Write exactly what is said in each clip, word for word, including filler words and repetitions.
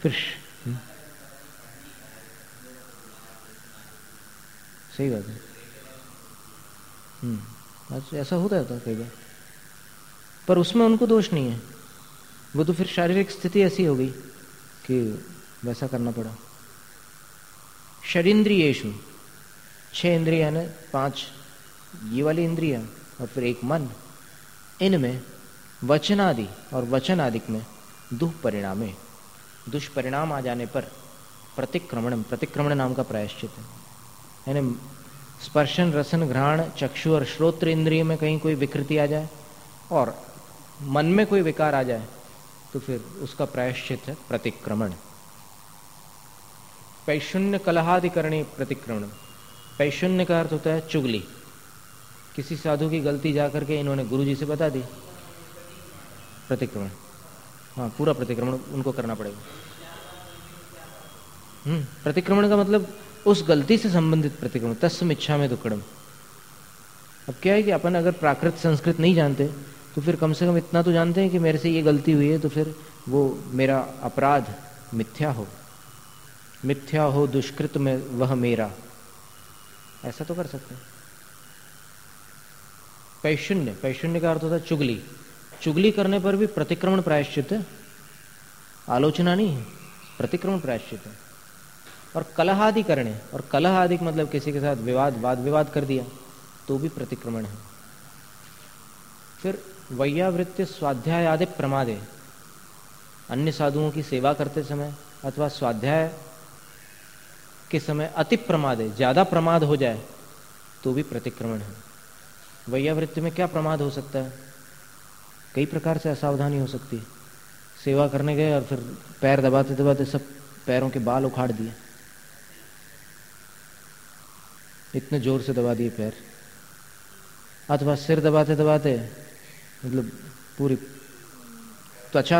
फिर सही बात है। हम्म अच्छा ऐसा होता है कई बार, पर उसमें उनको दोष नहीं है, वो तो फिर शारीरिक स्थिति ऐसी हो गई कि वैसा करना पड़ा। शरीन्द्रियेषु, छह इंद्रियां ने, पांच ये वाली इंद्रियां और फिर एक मन, इनमें वचनादि और वचन आदि में दुष्परिणामे, दुष्परिणाम आ जाने पर प्रतिक्रमण, प्रतिक्रमण नाम का प्रायश्चित है। यानी स्पर्शन रसन घ्राण चक्षु और श्रोत्र इंद्रिय में कहीं कोई विकृति आ जाए और मन में कोई विकार आ जाए तो फिर उसका प्रायश्चित है प्रतिक्रमण। पैशून्य कलहादिकरणी प्रतिक्रमण। पैशून्य का अर्थ होता है चुगली। किसी साधु की गलती जाकर के इन्होंने गुरुजी से बता दी, प्रतिक्रमण। हाँ पूरा प्रतिक्रमण उनको करना पड़ेगा। हम्म प्रतिक्रमण का मतलब उस गलती से संबंधित प्रतिक्रमण, तस्म इच्छा में दुक्कड़म। अब क्या है कि अपन अगर प्राकृत संस्कृत नहीं जानते तो फिर कम से कम इतना तो जानते हैं कि मेरे से ये गलती हुई है तो फिर वो मेरा अपराध मिथ्या हो, मिथ्या हो दुष्कृत में वह मेरा, ऐसा तो कर सकते हैं। पैशून्य, पैशून्य का अर्थ होता है चुगली। चुगली करने पर भी प्रतिक्रमण प्रायश्चित है, आलोचना नहीं है, प्रतिक्रमण प्रायश्चित है। और कलहादि करने, और कलह आदि मतलब किसी के साथ विवाद, वाद विवाद कर दिया तो भी प्रतिक्रमण है। फिर वैयावृत्ति स्वाध्याय आदि प्रमादे, अन्य साधुओं की सेवा करते समय अथवा स्वाध्याय के समय अति प्रमादे, ज्यादा प्रमाद हो जाए तो भी प्रतिक्रमण है। वैयावृत्ति में क्या प्रमाद हो सकता है? कई प्रकार से असावधानी हो सकती है। सेवा करने गए और फिर पैर दबाते दबाते सब पैरों के बाल उखाड़ दिए, इतने जोर से दबा दिए पैर, अथवा सिर दबाते दबाते मतलब पूरी त्वचा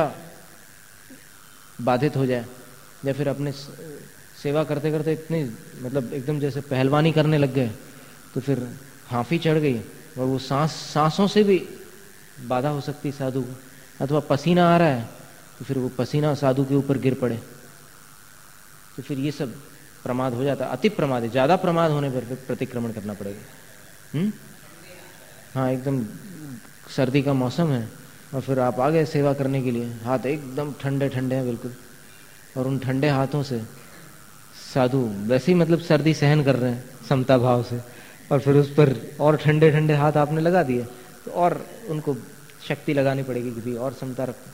बाधित हो जाए, या फिर अपने सेवा करते करते इतनी मतलब एकदम जैसे पहलवानी करने लग गए तो फिर हांफी चढ़ गई और वो सांस सांसों से भी बाधा हो सकती साधु को, अथवा पसीना आ रहा है तो फिर वो पसीना साधु के ऊपर गिर पड़े तो फिर ये सब प्रमाद हो जाता है। अति प्रमाद है, ज्यादा प्रमाद होने पर फिर प्रतिक्रमण करना पड़ेगा। हम्म हाँ एकदम सर्दी का मौसम है और फिर आप आ गए सेवा करने के लिए, हाथ एकदम ठंडे ठंडे हैं बिल्कुल, और उन ठंडे हाथों से साधु वैसे ही मतलब सर्दी सहन कर रहे हैं समता भाव से, और फिर उस पर और ठंडे ठंडे हाथ आपने लगा दिए तो और उनको शक्ति लगानी पड़ेगी कि भाई और समता रखो।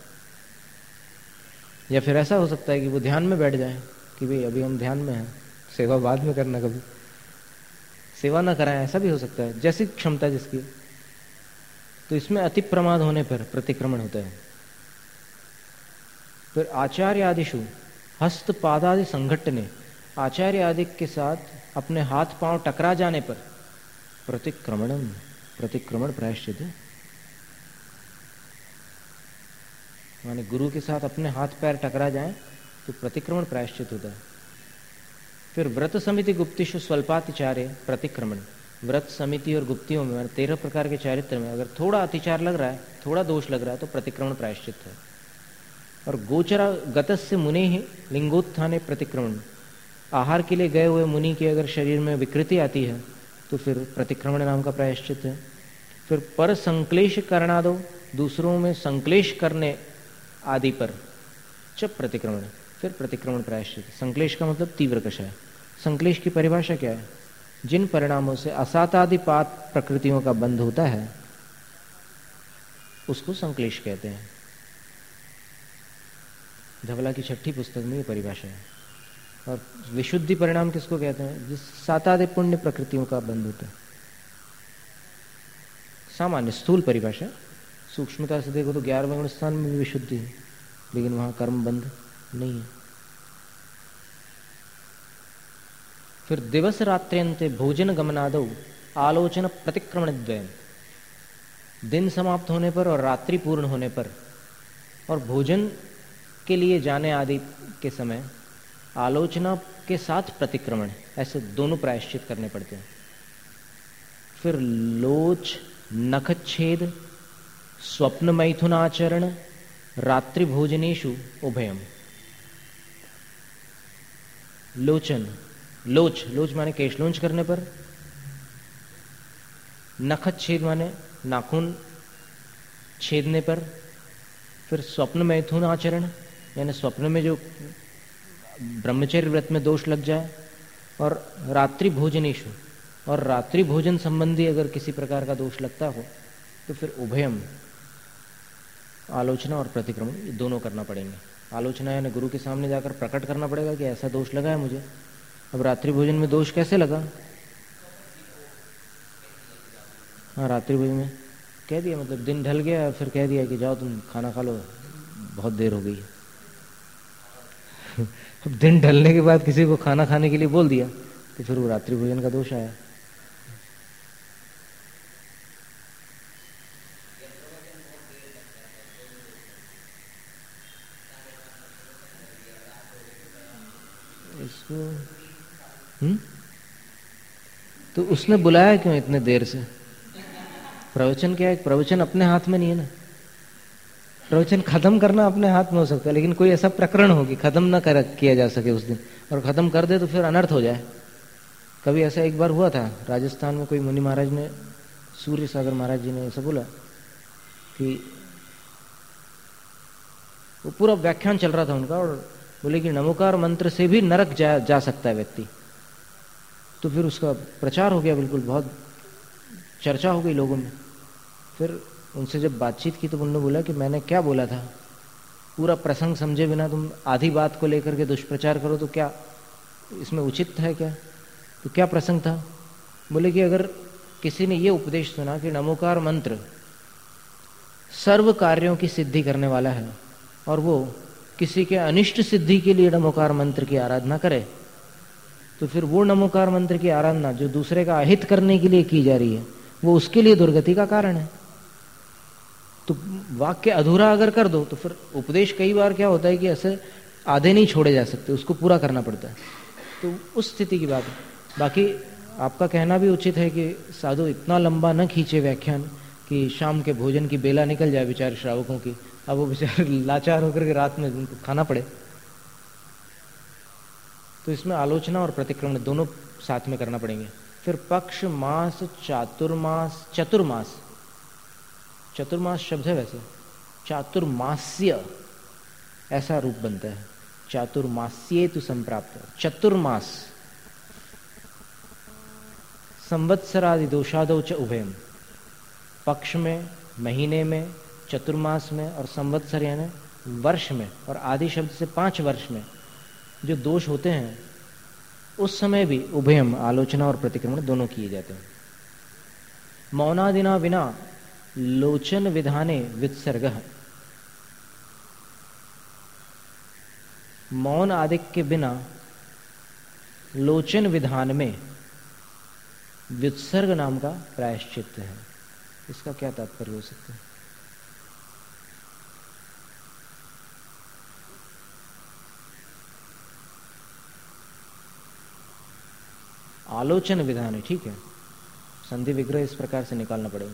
या फिर ऐसा हो सकता है कि वो ध्यान में बैठ जाए कि भाई अभी हम ध्यान में हैं, सेवा बाद में करना, कभी सेवा ना कराएं, ऐसा भी हो सकता है, जैसी क्षमता जिसकी। तो इसमें अति प्रमाद होने पर प्रतिक्रमण होता है। फिर आचार्य आदिशु हस्त पादादि संघटने, आचार्य आदि के साथ अपने हाथ पांव टकरा जाने पर प्रतिक्रमणम, प्रतिक्रमण प्रायश्चित है। माने गुरु के साथ अपने हाथ पैर टकरा जाएं तो प्रतिक्रमण प्रायश्चित होता है। फिर व्रत समिति गुप्तिषु स्वल्पातिचार्य प्रतिक्रमण, व्रत समिति और गुप्तियों में तेरह प्रकार के चारित्र में अगर थोड़ा अतिचार लग रहा है, थोड़ा दोष लग रहा है तो प्रतिक्रमण प्रायश्चित है। और गोचरा गतस्य मुने ही लिंगोत्थाने प्रतिक्रमण, आहार के लिए गए हुए मुनि के अगर शरीर में विकृति आती है तो फिर प्रतिक्रमण नाम का प्रायश्चित है। फिर पर संक्लेश करणादो, दूसरों में संक्लेश करने आदि पर जब प्रतिक्रमण, फिर प्रतिक्रमण प्रायश्चित। संक्लेश का मतलब तीव्र कषाय। संक्लेश की परिभाषा क्या है? जिन परिणामों से असातादिपात प्रकृतियों का बंध होता है उसको संक्लेश कहते हैं। धवला की छठी पुस्तक में ये परिभाषा है। और विशुद्धि परिणाम किसको कहते हैं? जिस सातादि पुण्य प्रकृतियों का बंध होता है। सामान्य स्थूल परिभाषा, सूक्ष्मता से देखो तो ग्यारहवें गुण स्थान में भी विशुद्धि है, लेकिन वहां कर्म बंध नहीं है। फिर दिवस रात्र्यंते भोजन गमनादौ आलोचन प्रतिक्रमण द्वयम, दिन समाप्त होने पर और रात्रि पूर्ण होने पर और भोजन के लिए जाने आदि के समय आलोचना के साथ प्रतिक्रमण, ऐसे दोनों प्रायश्चित करने पड़ते हैं। फिर लोच नखच्छेद स्वप्न मैथुनाचरण रात्रि भोजनेशु उभयम, लोचन, लोच, लोच माने केश लोंच करने पर, नखत छेद माने नाखून छेदने पर, फिर स्वप्न मैथुन आचरण यानी स्वप्न में जो ब्रह्मचर्य व्रत में दोष लग जाए, और रात्रि भोजनेशु, और रात्रि भोजन संबंधी अगर किसी प्रकार का दोष लगता हो तो फिर उभयम, आलोचना और प्रतिक्रमण, ये दोनों करना पड़ेंगे। आलोचना यानी गुरु के सामने जाकर प्रकट करना पड़ेगा कि ऐसा दोष लगा है मुझे। अब रात्रि भोजन में दोष कैसे लगा? हाँ, रात्रि भोजन में कह दिया, मतलब दिन ढल गया फिर कह दिया कि जाओ तुम खाना खा लो, बहुत देर हो गई है। अब दिन ढलने के बाद किसी को खाना खाने के लिए बोल दिया तो फिर वो रात्रि भोजन का दोष आया। इसको हम्म तो उसने बुलाया क्यों इतने देर से? प्रवचन क्या है? प्रवचन अपने हाथ में नहीं है ना। प्रवचन खत्म करना अपने हाथ में हो सकता है, लेकिन कोई ऐसा प्रकरण हो कि खत्म ना कर किया जा सके उस दिन, और खत्म कर दे तो फिर अनर्थ हो जाए। कभी ऐसा एक बार हुआ था राजस्थान में, कोई मुनि महाराज ने, सूर्य सागर महाराज जी ने ऐसा बोला कि वो पूरा व्याख्यान चल रहा था उनका, और बोले कि नमोकार मंत्र से भी नरक जा, जा सकता है व्यक्ति। तो फिर उसका प्रचार हो गया, बिल्कुल बहुत चर्चा हो गई लोगों में। फिर उनसे जब बातचीत की तो उन्होंने बोला कि मैंने क्या बोला था, पूरा प्रसंग समझे बिना तुम आधी बात को लेकर के दुष्प्रचार करो तो क्या इसमें उचित है क्या? तो क्या प्रसंग था? बोले कि अगर किसी ने ये उपदेश सुना कि नमोकार मंत्र सर्व कार्यों की सिद्धि करने वाला है, और वो किसी के अनिष्ट सिद्धि के लिए नमोकार मंत्र की आराधना करे, तो फिर वो नमोकार मंत्र की आराधना जो दूसरे का अहित करने के लिए की जा रही है, वो उसके लिए दुर्गति का कारण है। तो वाक्य अधूरा अगर कर दो तो फिर उपदेश, कई बार क्या होता है कि ऐसे आधे नहीं छोड़े जा सकते, उसको पूरा करना पड़ता है। तो उस स्थिति की बात है। बाकी आपका कहना भी उचित है कि साधु इतना लंबा न खींचे व्याख्यान कि शाम के भोजन की बेला निकल जाए बेचारे श्रावकों की, अब वो बेचारे लाचार होकर के रात में उनको खाना पड़े। तो इसमें आलोचना और प्रतिक्रमण दोनों साथ में करना पड़ेंगे। फिर पक्ष, मास, चातुर्मास, चतुर्मास, चतुर्मास शब्द है वैसे, चातुर्मास्य ऐसा रूप बनता है, चातुर्मास्ये तु संप्राप्त। चतुर्मास संवत्सरादि दोषादौ च उभयम, पक्ष में, महीने में, चतुर्मास में, और संवत्सर यानी वर्ष में, और आदि शब्द से पांच वर्ष में जो दोष होते हैं उस समय भी उभयम, आलोचना और प्रतिक्रमण दोनों किए जाते हैं। मौनादिना विना लोचन विधाने वित्सर्ग, मौन आदि के बिना लोचन विधान में वित्सर्ग नाम का प्रायश्चित्त है। इसका क्या तात्पर्य हो सकता है? आलोचन विधान है, ठीक है, संधि विग्रह इस प्रकार से निकालना पड़ेगा।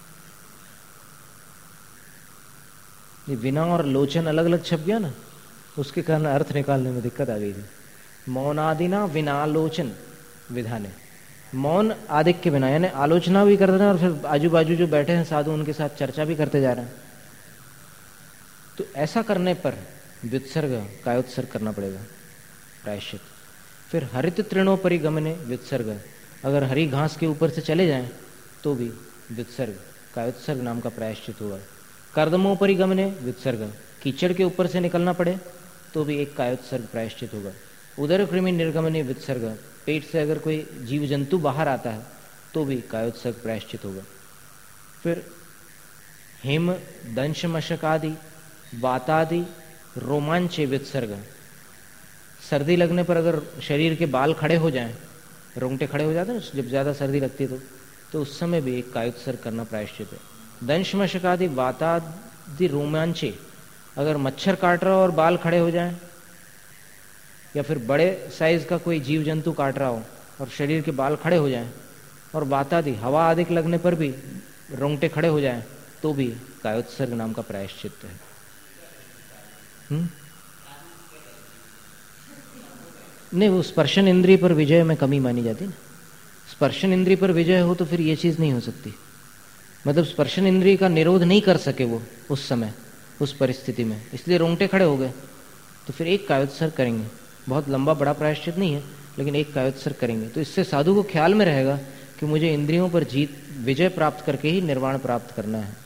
ये विना और लोचन अलग अलग छप गया ना, उसके कारण अर्थ निकालने में दिक्कत आ गई थी। मौनादिना विनालोचन विधान है, मौन आदिक के बिना, यानी आलोचना भी कर रहे हैं और फिर आजू बाजू जो बैठे हैं साधु उनके साथ चर्चा भी करते जा रहे हैं। तो ऐसा करने पर व्युत्सर्ग, कायोत्सर्ग करना पड़ेगा, प्रायश्चित। फिर हरित तृणों परिगमने व्युत्सर्ग, अगर हरी घास के ऊपर से चले जाएं तो भी व्युत्सर्ग, कायोत्सर्ग नाम का प्रायश्चित होगा। कर्दमों परिगमने व्युत्सर्ग, कीचड़ के ऊपर से निकलना पड़े तो भी एक कायोत्सर्ग प्रायश्चित होगा। उदर कृमि निर्गमने व्युत्सर्ग, पेट से अगर कोई जीव जंतु बाहर आता है तो भी कायोत्सर्ग प्रायश्चित होगा। फिर हिम, दंश मशकादि, वातादि, रोमांचे व्युत्सर्ग, सर्दी लगने पर अगर शरीर के बाल खड़े हो जाएं, रोंगटे खड़े हो जाते हैं जब ज्यादा सर्दी लगती है तो तो उस समय भी एक कायोत्सर्ग करना प्रायश्चित है। दंश मशकादि, वातादि, रोमांचे, अगर मच्छर काट रहा हो और बाल खड़े हो जाएं, या फिर बड़े साइज का कोई जीव जंतु काट रहा हो और शरीर के बाल खड़े हो जाएं, और वातादि, हवा आदि लगने पर भी रोंगटे खड़े हो जाएं, तो भी कायोत्सर्ग नाम का प्रायश्चित है। हुँ? नहीं, वो स्पर्शन इंद्रिय पर विजय में कमी मानी जाती ना। स्पर्शन इंद्रिय पर विजय हो तो फिर ये चीज नहीं हो सकती। मतलब स्पर्शन इंद्रिय का निरोध नहीं कर सके वो उस समय, उस परिस्थिति में, इसलिए रोंगटे खड़े हो गए। तो फिर एक कायोत्सर्ग करेंगे, बहुत लंबा बड़ा प्रायश्चित नहीं है, लेकिन एक कायोत्सर्ग करेंगे। तो इससे साधु को ख्याल में रहेगा कि मुझे इंद्रियों पर जीत, विजय प्राप्त करके ही निर्वाण प्राप्त करना है।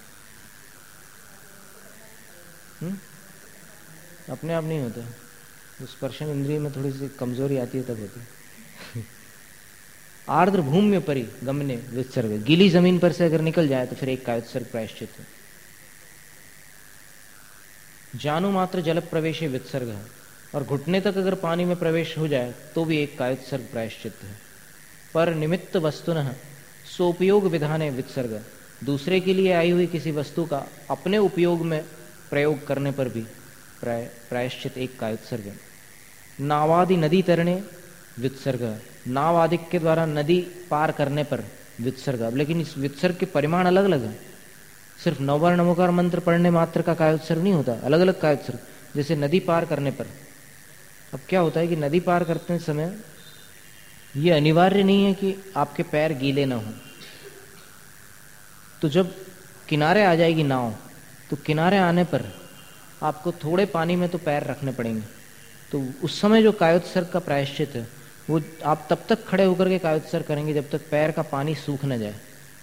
हुँ? अपने आप नहीं होता, स्पर्शन इंद्रिय में थोड़ी सी कमजोरी आती है तब होती है। आर्द्र भूम्य परि गमने वित्सर्ग, गीली जमीन पर से अगर निकल जाए तो फिर एक कायोत्सर्ग प्रायश्चित है। जानू मात्र जल प्रवेश वित्सर्ग है, और घुटने तक अगर पानी में प्रवेश हो जाए तो भी एक कायोत्सर्ग प्रायश्चित है। पर निमित्त वस्तुनः सोपयोग विधाने वित्सर्ग, दूसरे के लिए आई हुई किसी वस्तु का अपने उपयोग में प्रयोग करने पर भी प्राय प्रायश्चित एक कायोत्सर्ग है। नावादि नदी तरणे वित्सर्ग, नाव आदि के द्वारा नदी पार करने पर वित्सर्ग। अब लेकिन इस वित्सर्ग के परिमाण अलग अलग है। सिर्फ नवबार नमोकार मंत्र पढ़ने मात्र का कायोत्सर्ग नहीं होता, अलग अलग कायोत्सर्ग। जैसे नदी पार करने पर, अब क्या होता है कि नदी पार करते समय ये अनिवार्य नहीं है कि आपके पैर गीले ना हो। तो जब किनारे आ जाएगी नाव, तो किनारे आने पर आपको थोड़े पानी में तो पैर रखने पड़ेंगे। तो उस समय जो कायोत्सर्ग का प्रायश्चित है वो आप तब तक खड़े होकर के कायोत्सर्ग करेंगे जब तक पैर का पानी सूख न जाए।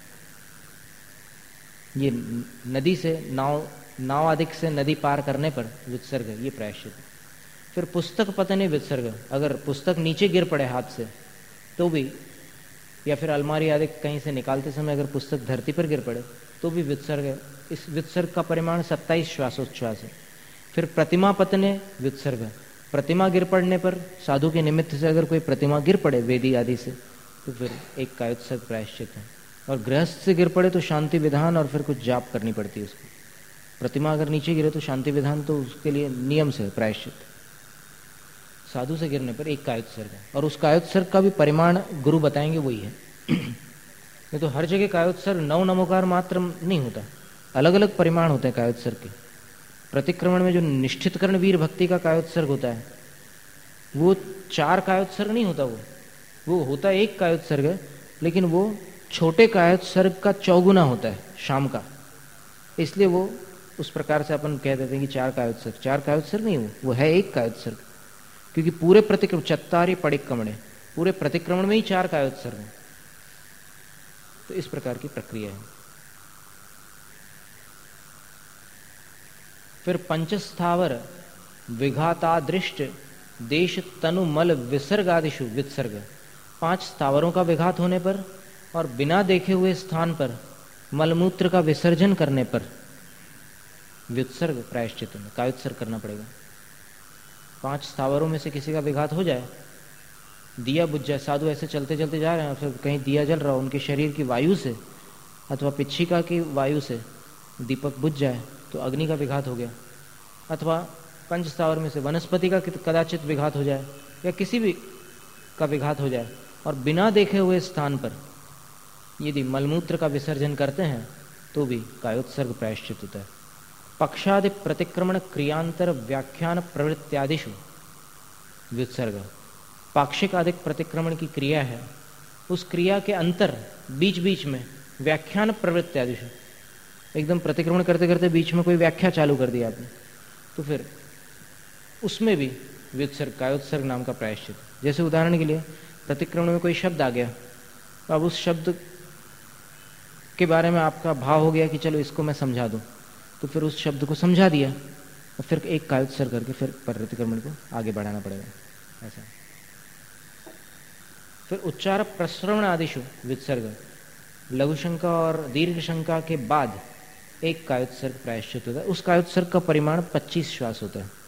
ये नदी से नाव नाव आदि से नदी पार करने पर वित्सर्ग है, ये प्रायश्चित है। फिर पुस्तक पतने वित्सर्ग, अगर पुस्तक नीचे गिर पड़े हाथ से तो भी, या फिर अलमारी आदि कहीं से निकालते समय अगर पुस्तक धरती पर गिर पड़े तो भी वित्सर्ग है। इस वित्सर्ग का परिमाण सत्ताईस श्वासोच्छ्वास है। फिर प्रतिमा पतने वित्सर्ग, प्रतिमा गिर पड़ने पर, साधु के निमित्त से अगर कोई प्रतिमा गिर पड़े वेदी आदि से तो फिर एक कायोत्सर्ग प्रायश्चित है। और गृहस्थ से गिर पड़े तो शांति विधान और फिर कुछ जाप करनी पड़ती है उसको। प्रतिमा अगर नीचे गिरे तो शांति विधान तो उसके लिए नियम से प्रायश्चित। साधु से गिरने पर एक कायोत्सर्ग है, और उस कायोत्सर्ग का भी परिमाण गुरु बताएंगे वही है। नहीं तो हर जगह कायोत्सर्ग नव नमोकार मात्र नहीं होता, अलग अलग परिमाण होते हैं कायोत्सर्ग के। प्रतिक्रमण में जो निष्ठितकरण वीर भक्ति का कायोत्सर्ग होता है वो चार कायोत्सर्ग नहीं होता, वो वो होता एक कायोत्सर्ग है, लेकिन वो छोटे कायोत्सर्ग का चौगुना होता है शाम का, इसलिए वो उस प्रकार से अपन कह देते हैं कि चार कायोत्सर्ग। चार कायोत्सर्ग नहीं, वो वो है एक कायोत्सर्ग, क्योंकि पूरे प्रतिक्रमण चत्तारी पडिक्कमणे, पूरे प्रतिक्रमण में ही चार कायोत्सर्ग हैं। तो इस प्रकार की प्रक्रिया है। फिर पंचस्थावर विघातादृष्ट देश तनु मल विसर्ग आदिशु वित्सर्ग, पांच स्थावरों का विघात होने पर और बिना देखे हुए स्थान पर मलमूत्र का विसर्जन करने पर वित्सर्ग प्रायश्चित में कायोत्सर्ग करना पड़ेगा। पांच स्थावरों में से किसी का विघात हो जाए, दिया बुझ जाए, साधु ऐसे चलते चलते जा रहे हैं, फिर कहीं दिया जल रहा हो, उनके शरीर की वायु से अथवा पिच्छिका की वायु से दीपक बुझ जाए तो अग्नि का विघात हो गया। अथवा पंच स्थावर में से वनस्पति का कदाचित विघात हो जाए या किसी भी का विघात हो जाए और बिना देखे हुए स्थान पर यदि मलमूत्र का विसर्जन करते हैं तो भी कायोत्सर्ग प्रायश्चित होता है। पक्षादि प्रतिक्रमण क्रियांतर व्याख्यान प्रवृत्त्यादिषु वित्सर्ग, पाक्षिक आदि प्रतिक्रमण की क्रिया है, उस क्रिया के अंतर बीच बीच में व्याख्यान प्रवृत्त्यादिषु, एकदम प्रतिक्रमण करते करते बीच में कोई व्याख्या चालू कर दिया आपने, तो फिर उसमें भी वित्सर्ग कायोत्सर्ग नाम का प्रायश्चित। जैसे उदाहरण के लिए प्रतिक्रमण में कोई शब्द आ गया, तो अब उस शब्द के बारे में आपका भाव हो गया कि चलो इसको मैं समझा दूं, तो फिर उस शब्द को समझा दिया और फिर एक कायोत्सर्ग करके फिर प्रतिक्रमण को आगे बढ़ाना पड़ेगा ऐसा। फिर उच्चार प्रश्रवण आदिशु वित्सर्ग, लघु शंका और दीर्घ शंका के बाद एक कायोत्सर्ग प्रायश्चित होता है। उस कायोत्सर्ग का परिमाण पच्चीस श्वास होता है,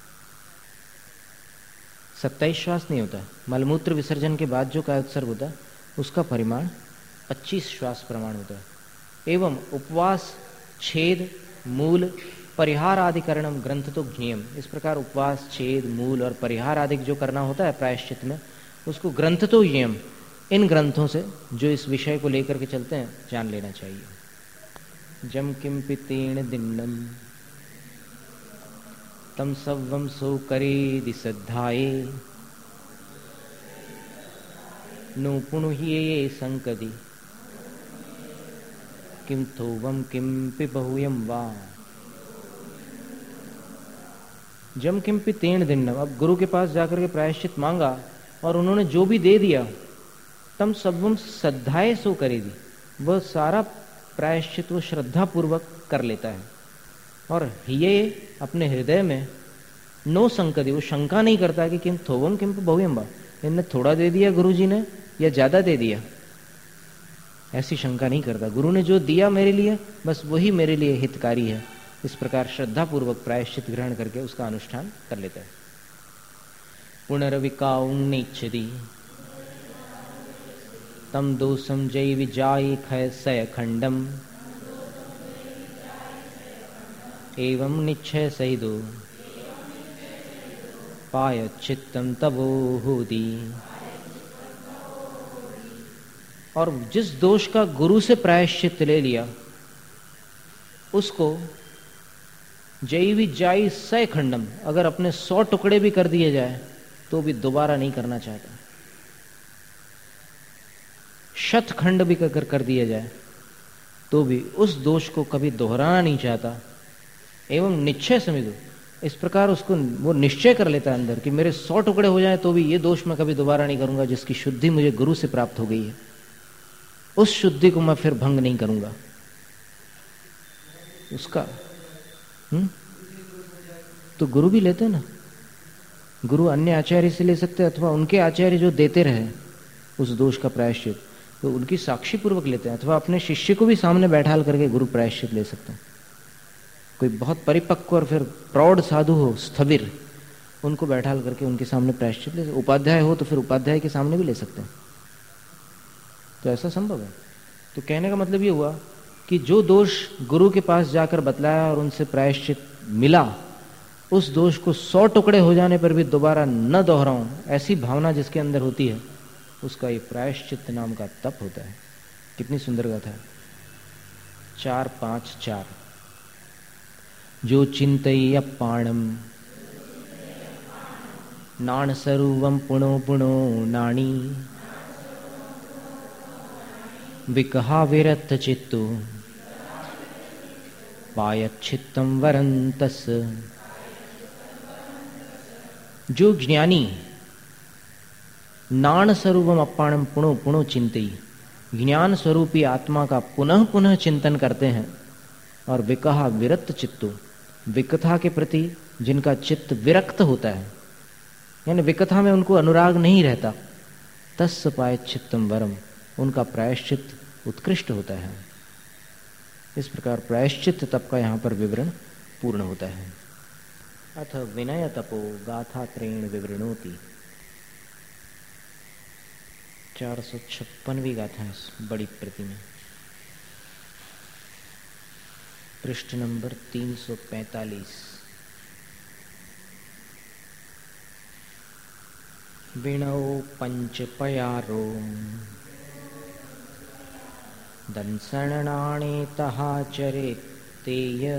सत्ताईस श्वास नहीं होता। मलमूत्र विसर्जन के बाद जो कायोत्सर्ग होता है उसका परिमाण पच्चीस श्वास प्रमाण होता है। एवं उपवास, छेद, मूल, परिहार आदि करणम ग्रंथ तो ज्ञेयम, इस प्रकार उपवास, छेद, मूल और परिहार आदि जो करना होता है प्रायश्चित में, उसको ग्रंथ तो ज्ञेयम, इन ग्रंथों से जो इस विषय को लेकर के चलते हैं जान लेना चाहिए। जम किम पितीर्ण दिन्नम तम सव्वम सो करे दिसद्धाये नु पुणुह्ये संकदि किम थोवम किमपि बहुयम वा जम किमपि तेन दिन्नम। अब गुरु के पास जाकर के प्रायश्चित मांगा और उन्होंने जो भी दे दिया, तम सबम श्रद्धाए सो करेगी, वह सारा प्रायश्चित वो श्रद्धा पूर्वक कर लेता है। और ये अपने हृदय में नो संकति, वो शंका नहीं करता कि किम थोवम किम बहुयम बा, इनने थोड़ा दे दिया गुरु जी ने या ज्यादा दे दिया, ऐसी शंका नहीं करता। गुरु ने जो दिया मेरे लिए बस वही मेरे लिए हितकारी है। इस प्रकार श्रद्धा पूर्वक प्रायश्चित ग्रहण करके उसका अनुष्ठान कर लेता है। पुनर्विकाउन्निच्छति तम दोषम जय विजाय खय सय खंडम एवं निश्चय सहिदो पाय चित्तम तबो होदी। और जिस दोष का गुरु से प्रायश्चित ले लिया उसको जैवी जाई सय खंडम, अगर अपने सौ टुकड़े भी कर दिए जाए तो भी दोबारा नहीं करना चाहता। शत खंड भी अगर कर दिया जाए तो भी उस दोष को कभी दोहराना नहीं चाहता। एवं निश्चय समिधो, इस प्रकार उसको वो निश्चय कर लेता है अंदर कि मेरे सौ टुकड़े हो जाए तो भी ये दोष मैं कभी दोबारा नहीं करूंगा, जिसकी शुद्धि मुझे गुरु से प्राप्त हो गई है, उस शुद्धि को मैं फिर भंग नहीं करूंगा। उसका हम्म तो गुरु भी लेते ना, गुरु अन्य आचार्य से ले सकते अथवा उनके आचार्य जो देते रहे उस दोष का प्रायश्चित, तो उनकी साक्षी पूर्वक लेते हैं, अथवा अपने शिष्य को भी सामने बैठाल करके गुरु प्रायश्चित ले सकते हैं। कोई बहुत परिपक्व और फिर प्रौढ़ साधु हो, स्थविर, उनको बैठाल करके उनके सामने प्रायश्चित ले सकते। उपाध्याय हो तो फिर उपाध्याय के सामने भी ले सकते हैं, तो ऐसा संभव है। तो कहने का मतलब ये हुआ कि जो दोष गुरु के पास जाकर बतलाया और उनसे प्रायश्चित मिला, उस दोष को सौ टुकड़े हो जाने पर भी दोबारा न दोहराऊं, ऐसी भावना जिसके अंदर होती है, उसका ये प्रायश्चित नाम का तप होता है। कितनी सुंदर गाथा है। चार पांच चार। जो चिंतई अपाणम नाण सरुवम पुणो पुणो नाणी विकहा विरत चित्तो पायच्छित्तम वरंतस। जो ज्ञानी नाण स्वरूपम अपाणम पुणो पुणो चिंतई, ज्ञान स्वरूपी आत्मा का पुनः पुनः चिंतन करते हैं, और विकहा विरक्त चित्तो, विकथा के प्रति जिनका चित्त विरक्त होता है, यानी विकथा में उनको अनुराग नहीं रहता, तस्य पायच्छित्तम वरम, उनका प्रायश्चित उत्कृष्ट होता है। इस प्रकार प्रायश्चित तप का यहाँ पर विवरण पूर्ण होता है। अथ विनय तपो गाथा त्रेण विवृणोति। चार सौ छप्पनवीं गाथा है इस बड़ी प्रति में, पृष्ठ नंबर तीन सौ पैंतालीस। विणौ पंच पयारो दंसणाणे तहा चरे तेय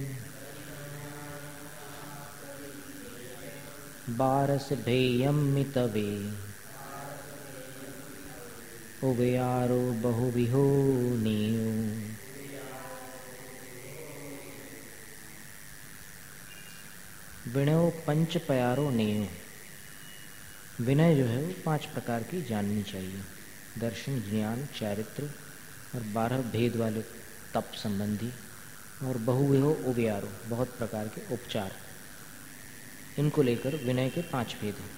बारस भेयम मितवे उभयारो बहुविहो नीयो। विनय पंच प्यारो नेयो। विनय जो है वो पांच प्रकार की जाननी चाहिए, दर्शन, ज्ञान, चारित्र और बारह भेद वाले तप संबंधी, और बहुविहो उभयारो, बहुत प्रकार के उपचार, इनको लेकर विनय के पांच भेद हैं।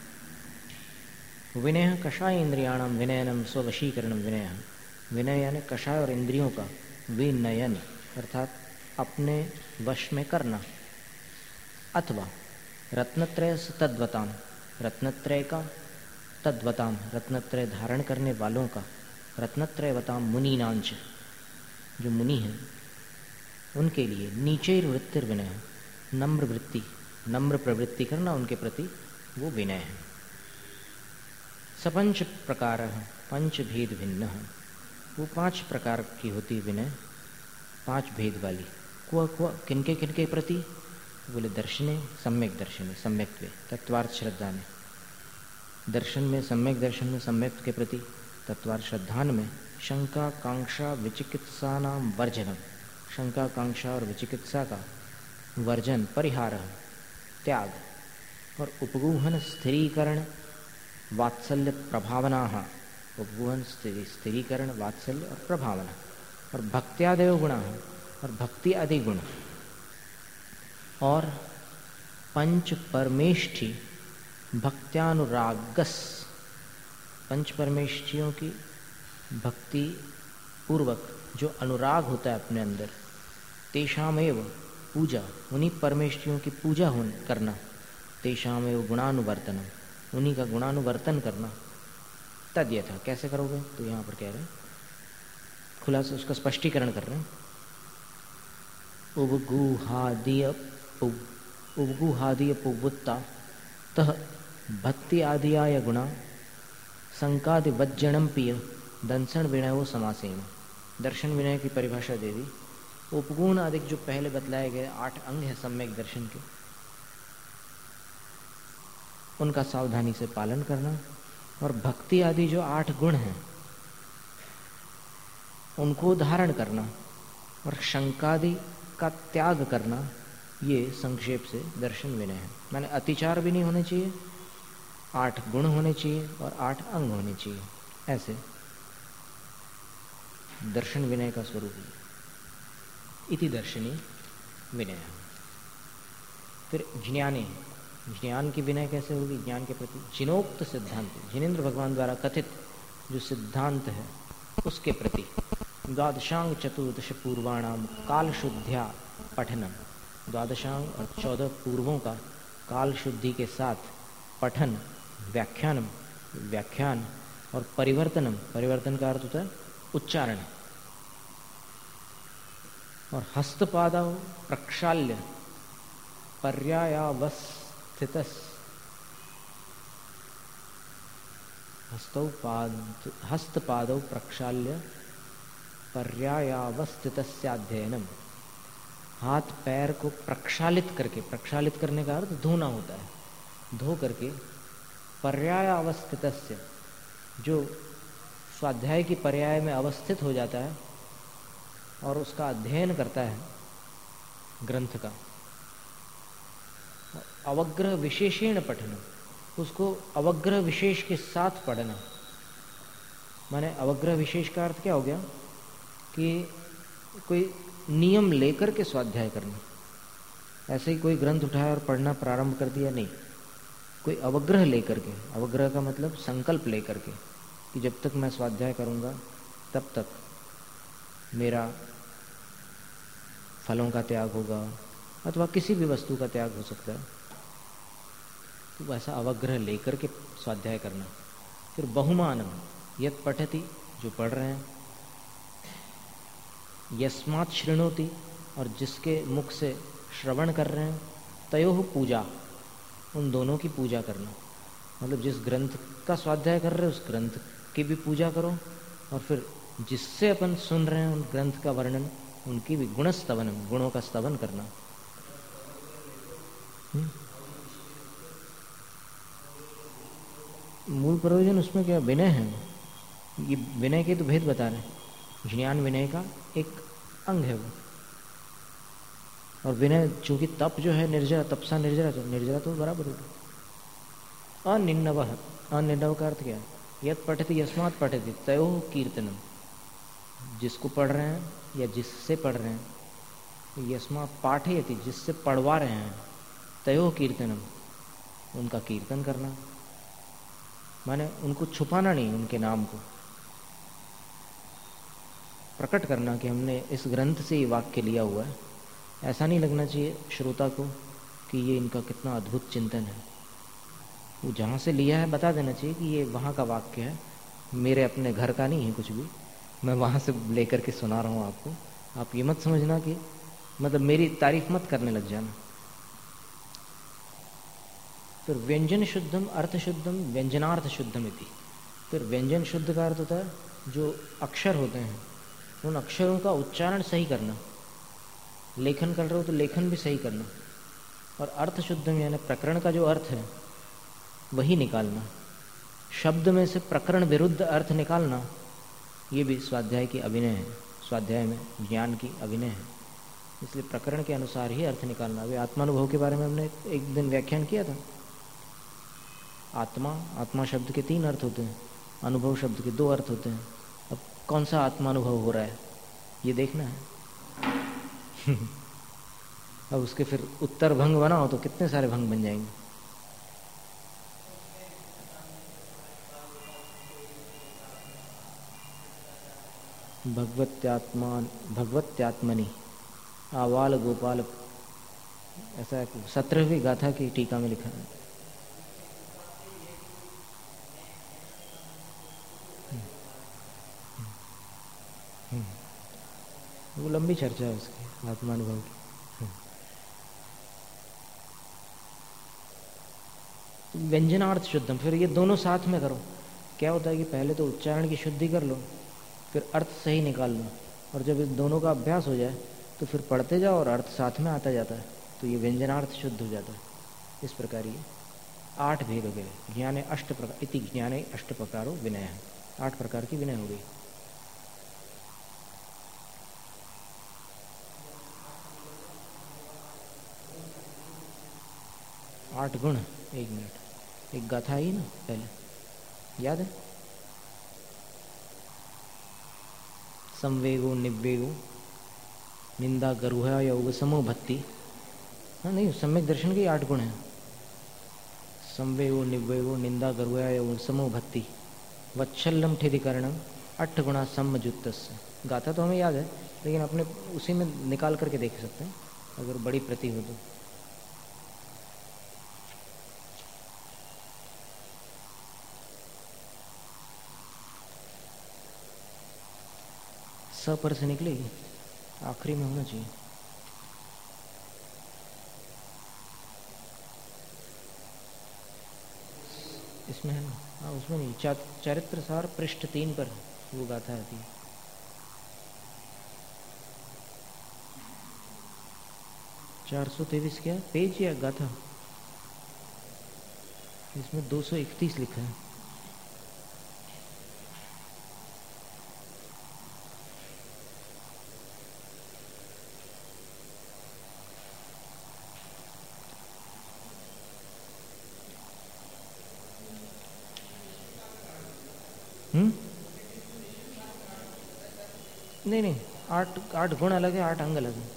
विनय कषाय इंद्रियाणाम विनयनम स्ववशीकरणम विनय। विनय यानी कषाय और इंद्रियों का विनयन, अर्थात अपने वश में करना, अथवा रत्नत्रय से तद्वताम, रत्नत्रय का, तद्वताम, रत्नत्रय धारण करने वालों का, रत्नत्रयवताम मुनीनांच, जो मुनि हैं उनके लिए, नीचे वृत्तिर विनय, नम्र वृत्ति, नम्र प्रवृत्ति करना उनके प्रति, वो विनय है। सपंच प्रकार पंच भेद भिन्न, वो पांच प्रकार की होती विनय, पांच भेद वाली। क्व क्व किनके किनके प्रति? बोले दर्शने, सम्यक दर्शने, सम्यक्त्वे, तत्वार्थ श्रद्धा में, दर्शन में, सम्यक दर्शन में सम्यक के प्रति तत्वार श्रद्धान में शंका कांक्षा विचिकित्सा नाम वर्जनम, शंका कांक्षा और विचिकित्सा का वर्जन, परिहार, त्याग, और उपगूहन स्थिरीकरण वात्सल्य प्रभावना, उपगूहन स्थिरीकरण वात्सल्य और प्रभावना, और भक्त्यादयो गुणा, और भक्ति आदि गुण, और पंच परमेष्ठी भक्त्यानुरागस, पंच परमेष्ठियों की भक्ति पूर्वक जो अनुराग होता है अपने अंदर, तेषामेव पूजा, उन्हीं परमेष्ठियों की पूजा हो करना, तेषामेव गुणानुवर्तनम, उन्हीं का गुणानुवर्तन करना, तद यथा, कैसे करोगे? तो यहाँ पर कह रहे हैं, खुला से उसका स्पष्टीकरण कर रहे हैं। उपगूहादीय उपगूहादीय पुवुत्ता तह भक्ति आदियाय गुणा संकादि वज्जनम पिय दंसन विनयो समासेन। दर्शन विनय की परिभाषा दे दी। उपगुण आदि जो पहले बतलाए गए आठ अंग हैं सम्यक दर्शन के, उनका सावधानी से पालन करना, और भक्ति आदि जो आठ गुण हैं उनको धारण करना, और शंकादि का त्याग करना, ये संक्षेप से दर्शन विनय है। माने अतिचार भी नहीं होने चाहिए, आठ गुण होने चाहिए और आठ अंग होने चाहिए, ऐसे दर्शन विनय का स्वरूप है। इति दर्शनी विनय। फिर ज्ञानी, ज्ञान की विनय कैसे होगी? ज्ञान के प्रति जिनोक्त सिद्धांत, जिनेन्द्र भगवान द्वारा कथित जो सिद्धांत है उसके प्रति द्वादशांग चतुर्दश पूर्वाणाम काल शुद्ध्या पठनम, द्वादशांग और चौदह पूर्वों का काल शुद्धि के साथ पठन, व्याख्यानम, व्याख्यान, और परिवर्तनम, परिवर्तन का अर्थ होता है उच्चारण, और हस्तपादौ प्रक्षाल्य पर्यायावस्थितस्, हस्तौ पाद हस्तपादौ प्रक्षाल्य पर्यायावस्थितस्याध्ययनम, हाथ पैर को प्रक्षालित करके, प्रक्षालित करने का अर्थ धोना होता है, धो करके पर्यायावस्थितस्य, जो स्वाध्याय की पर्याय में अवस्थित हो जाता है और उसका अध्ययन करता है ग्रंथ का, अवग्रह विशेषेण पठन, उसको अवग्रह विशेष के साथ पढ़ना। माने अवग्रह विशेष का अर्थ क्या हो गया कि कोई नियम लेकर के स्वाध्याय करना, ऐसे ही कोई ग्रंथ उठाया और पढ़ना प्रारंभ कर दिया, नहीं, कोई अवग्रह लेकर के, अवग्रह का मतलब संकल्प लेकर के कि जब तक मैं स्वाध्याय करूंगा तब तक मेरा फलों का त्याग होगा, अथवा किसी भी वस्तु का त्याग हो सकता है, तो वैसा अवग्रह लेकर के स्वाध्याय करना। फिर बहुमानम यत् पठति, जो पढ़ रहे हैं, यस्मात् शृणोति, और जिसके मुख से श्रवण कर रहे हैं, तयोः पूजा, उन दोनों की पूजा करना। मतलब जिस ग्रंथ का स्वाध्याय कर रहे हैं उस ग्रंथ की भी पूजा करो, और फिर जिससे अपन सुन रहे हैं उन ग्रंथ का वर्णन, उनकी भी गुणस्तवनम, गुणों का स्तवन करना। हुँ? मूल प्रयोजन उसमें क्या विनय है, ये विनय के तो भेद बता रहे हैं। ज्ञान विनय का एक अंग है वो, और विनय चूंकि तप जो है निर्जरा, तपसा निर्जरा, तो निर्जरा तो बराबर होगा। अनिन्नव, अनिन्नव का अर्थ क्या है? यत् पठति यस्मात् पठति तयोः कीर्तनम, जिसको पढ़ रहे हैं या जिससे पढ़ रहे हैं, यस्मात् पाठयति, जिससे पढ़वा रहे हैं, तयोः कीर्तनम, उनका कीर्तन करना। माने उनको छुपाना नहीं, उनके नाम को प्रकट करना कि हमने इस ग्रंथ से ये वाक्य लिया हुआ है। ऐसा नहीं लगना चाहिए श्रोता को कि ये इनका कितना अद्भुत चिंतन है। वो जहाँ से लिया है बता देना चाहिए कि ये वहाँ का वाक्य है, मेरे अपने घर का नहीं है कुछ भी, मैं वहाँ से लेकर के सुना रहा हूँ आपको। आप ये मत समझना कि मतलब मेरी तारीफ मत करने लग जाना। फिर व्यंजन शुद्धम अर्थ शुद्धम व्यंजनार्थ शुद्धम इति। फिर व्यंजन शुद्ध का अर्थ होता है जो अक्षर होते हैं उन अक्षरों का उच्चारण सही करना, लेखन कर रहे हो तो लेखन भी सही करना, और अर्थ शुद्धम यानी प्रकरण का जो अर्थ है वही निकालना। शब्द में से प्रकरण विरुद्ध अर्थ निकालना, ये भी स्वाध्याय की अभिनय है। स्वाध्याय में ज्ञान की अभिनय है, इसलिए प्रकरण के अनुसार ही अर्थ निकालना। अभी आत्मानुभव के बारे में हमने एक दिन व्याख्यान किया था। आत्मा आत्मा शब्द के तीन अर्थ होते हैं, अनुभव शब्द के दो अर्थ होते हैं। अब कौन सा आत्मानुभव हो रहा है ये देखना है। अब उसके फिर उत्तर भंग बनाओ तो कितने सारे भंग बन जाएंगे। भगवत्यात्मा भगवत्यात्मनि आवाल गोपाल, ऐसा सत्रहवीं गाथा की टीका में लिखा है। वो लंबी चर्चा है उसकी, आत्मानुभव की। व्यंजनार्थ शुद्धम, फिर ये दोनों साथ में करो। क्या होता है कि पहले तो उच्चारण की शुद्धि कर लो, फिर अर्थ सही निकाल लो, और जब इस दोनों का अभ्यास हो जाए तो फिर पढ़ते जाओ और अर्थ साथ में आता जाता है, तो ये व्यंजनार्थ शुद्ध हो जाता है। इस प्रकार ये आठ भेद हो गए। ज्ञाने अष्ट प्रकार इति ज्ञाने अष्ट प्रकारो विनय है, आठ प्रकार की विनय हो गई। आठ गुण, एक मिनट, एक गाथा आई ना पहले, याद है? संवेगो निवेगो निंदा गर्वया योग समो भक्ति। हाँ नहीं, सम्यक दर्शन के आठ गुण हैं। संवेगो निवेगो निंदा गर्वया योग समो भक्ति वत्सल्यम ठिधिकरणम अट्ठ गुणा सम्मजुत्तस्य। गाथा तो हमें याद है, लेकिन अपने उसी में निकाल करके देख सकते हैं अगर बड़ी प्रति हो तो। स पर से निकलेगी, आखिरी में होना चाहिए। इसमें है ना? हाँ उसमें नहीं, चा, चरित्र सार पृष्ठ तीन पर वो गाथा आती है। चार सौ तेईस क्या पेज या गाथा? इसमें दो सौ इकतीस लिखा है। हम्म नहीं नहीं, आठ आठ गुण अलग है, आठ अंग अलग है।